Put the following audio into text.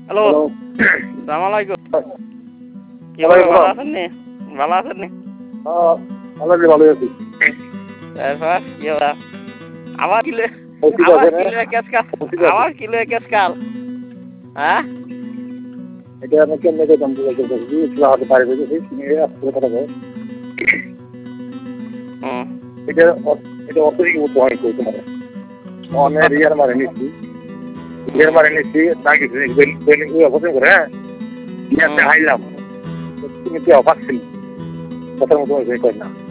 Hello, hello. সালাম আলাইকুম। কি ওয়ালাইকুম ভালো আসসালাম। আছেন নি? ভালো আছেন নি? ভালোই আছি। তারপর কি হলো? আবার কিলে মসজিদ আবার আছে না? কিলে কেসকাল মসজিদ আছে। আবার কিলে কেসকাল হ্যাঁ এটা আমি কেমনে যেতাম হাতে পাড়ি পেয়েছি নিয়ে আসলে কথা কয় হুম এটা এটা অর্থনৈতিক উপহার করি তোমার অনেক রিয়ার মারে নিচ্ছি না কিছু পছন্দ করে হ্যাঁ হাইলাম তুমি কি অফার ছিল কথার মতো করি না